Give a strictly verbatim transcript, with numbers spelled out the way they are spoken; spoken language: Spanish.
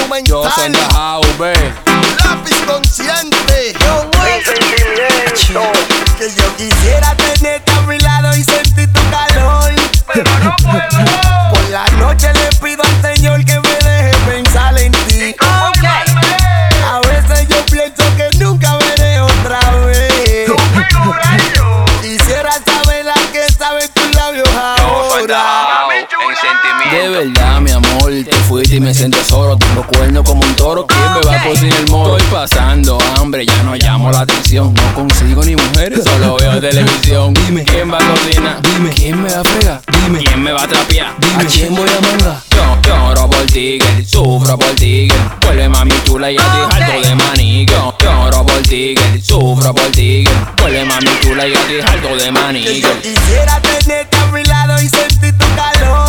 instrumental. Yo soy the house, babe. Lápiz consciente. Yo voy. Que yo quisiera tenerte a mi lado y sentir tu calor, pero no puedo. Por la noche le pido al Señor que me deje pensar en ti. Okay. A veces yo pienso que nunca veré otra vez. Quisiera saber la que saben tus labios ahora. De verdad, mi amor, te fuiste y me siento solo. Tengo cuerno como un toro. ¿Quién me va a cocinar el moro? Estoy pasando hambre, ya no llamo la atención. No consigo ni mujeres, solo veo televisión. Dime, ¿quién va a cocinar? Dime, ¿quién me va a fregar? Dime, ¿quién me va a trapear? Dime, ¿a quién voy a mangar? Yo lloro por ti, girl, sufro por ti, girl. Vuelve mami chula y a ti harto de maní, girl. Lloro por ti, girl, sufro por ti, girl. Vuelve mami chula y a ti harto de maní, Que girl. yo quisiera tenerte a mi lado y sentir tu calor,